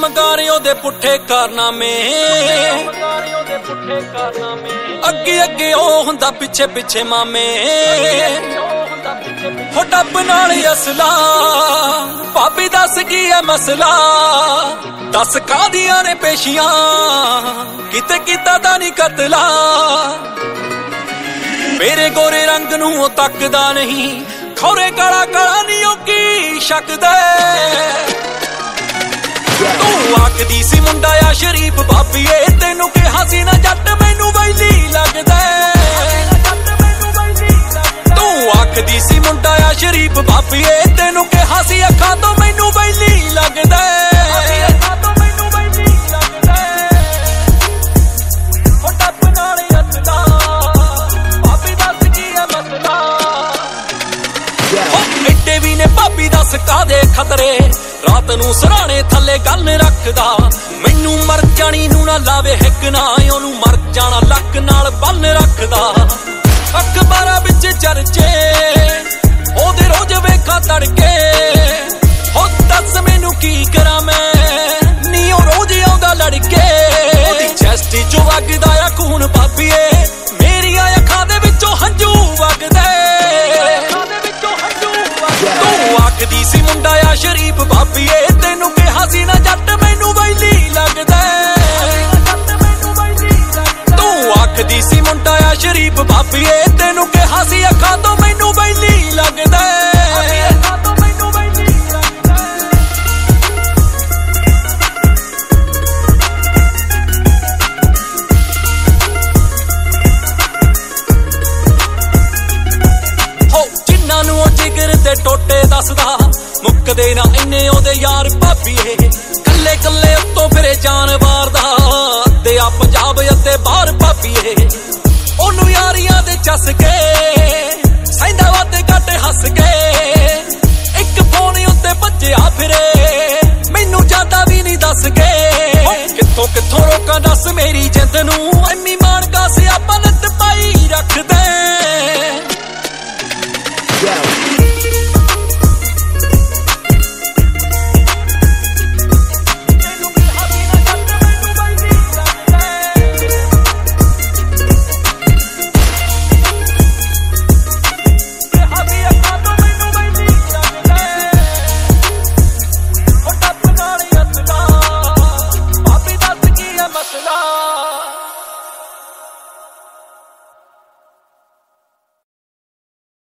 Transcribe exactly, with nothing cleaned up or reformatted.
ਮਗਾਰਿਓ ਦੇ ਪੁੱਠੇ ਕਾਰਨਾਮੇ ਅੱਗੇ ਅੱਗੇ ਉਹ ਹੁੰਦਾ ਪਿੱਛੇ ਪਿੱਛੇ ਮਾਮੇ ਹੋ ਡੱਬ ਨਾਲ ਅਸਲਾ ਭਾਬੀ ਦੱਸ ਕੀ ਹੈ ਮਸਲਾ ਦੱਸ ਕਾਦੀਆਂ ਨੇ ਪੇਸ਼ੀਆਂ ਕਿਤੇ ਕੀਤਾ ਤਾਂ ਨਹੀਂ ਕਤਲਾ ਮੇਰੇ ਗੋਰੇ ਰੰਗ ਨੂੰ ਉਹ ਤੱਕਦਾ ਨਹੀਂ ਖੌਰੇ ਕਾਲਾ ਕਾਲਾ ਨਹੀਂ ਉਹ ਕੀ ਸ਼ੱਕਦਾ ਤੂੰ ਆਖਦੀ ਸੀ ਮੁੰਡਾ ਆ ਸ਼ਰੀਫ ਬਾਬੀਏ ਤੈਨੂੰ ਕਿਹਾ ਸੀ ਨਾ ਜੱਟ ਮੈਨੂੰ ਵੈਲੀ ਲੱਗਦਾ ਤੂੰ ਆਖਦੀ ਸੀ ਮੁੰਡਾ ਆ ਸ਼ਰੀਫ ਬਾਬੀਏ ਤੈਨੂੰ ਕਿਹਾ ਸੀ ਅੱਖਾਂ ਤੋਂ ਮੈਨੂੰ ਵੈਲੀ ਲੱਗਦਾ ਏਡੇ ਵੀ ਨੇ ਭਾਬੀ ਦੱਸ ਕਾਦੇ ਖਤਰੇ ਰਾਤ ਨੂੰ ਸਰਾਣੇ ਥੱਲੇ ਗੱਲ ਰੱਖਦਾ ਮੈਨੂੰ ਮਰ ਜਾਣੀ ਨੂੰ ਨਾ ਲਾਵੇ ਹਿੱਕ ਨਾ ਉਹਨੂੰ ਮਰ ਜਾਣਾ ਲੱਕ ਨਾਲ ਬੰਨ ਰੱਖਦਾ ਅਖਬਾਰਾਂ ਵਿੱਚ ਚਰਚੇ ਉਹਦੇ ਰੋਜ਼ ਵੇਖਾਂ ਤੜਕੇ ਹੋ ਦੱਸ ਮੈਨੂੰ ਕੀ ਕਰਾਂ ਮੈਂ ਨੀ ਉਹ ਰੋਜ਼ ਆਉਂਦਾ ਲੜਕੇ ਉਹਦੀ ਚੈਸਟ ਚੋਂ ਵਗਦਾ ਆ ਖੂਨ ਭਾਬੀਏ ਮੇਰੀਆਂ ਅੱਖਾਂ ਦੇ ਵਿੱਚੋਂ ਹੰਝੂ ਵਗਦੇ ਤੂੰ ਆਖਦੀ ਸੀ ਮੁੰਡਾ ਆ ਸ਼ਰੀਫ ਬਾਬੀਏ ਤੈਨੂੰ ਕਿਹਾ ਸੀ ਨਾ ਜੱਟ ਮੈਨੂੰ ਵੈਲੀ ਲੱਗਦਾ ਤੂੰ ਆਖਦੀ ਸੀ ਮੁੰਡਾ ਆ ਸ਼ਰੀਫ ਬਾਬੀਏ ਤੈਨੂੰ ਕਿਹਾ ਸੀ ਅੱਖਾਂ ਤੋਂ ਮੈਨੂੰ ਵੈਲੀ ਲੱਗਦਾ ਟੋਟੇ ਦੱਸਦਾ ਮੁੱਕਦੇ ਨਾ ਇੰਨੇ ਉਹਦੇ ਯਾਰ ਭਾਬੀਏ ਕੱਲੇ ਕੱਲੇ ਉੱਤੋਂ ਫਿਰੇ ਜਾਨ ਵਾਰਦਾ ਅੱਧੇ ਆ ਪੰਜਾਬ ਅਤੇ ਬਾਹਰ ਭਾਬੀਏ ਉਹਨੂੰ ਯਾਰੀਆਂ ਦੇ ਚੱਸ ਕੇ ਸੈਂਦਾ ਵਾਦੇ ਘੱਟ ਹੱਸ ਕੇ ਇੱਕ ਫੋਨ ਉੱਤੇ ਭੱਜਿਆ ਫਿਰੇ ਮੈਨੂੰ ਜਾਂਦਾ ਵੀ ਨਹੀਂ ਦੱਸ ਕੇ ਕਿੱਥੋਂ ਕਿੱਥੋਂ ਰੋਕਾਂ ਦੱਸ ਮੇਰੀ ਜਿੰਦ ਨੂੰ ਐਮੀ ਮਾਨਕਾ ਸਿਆਪਾ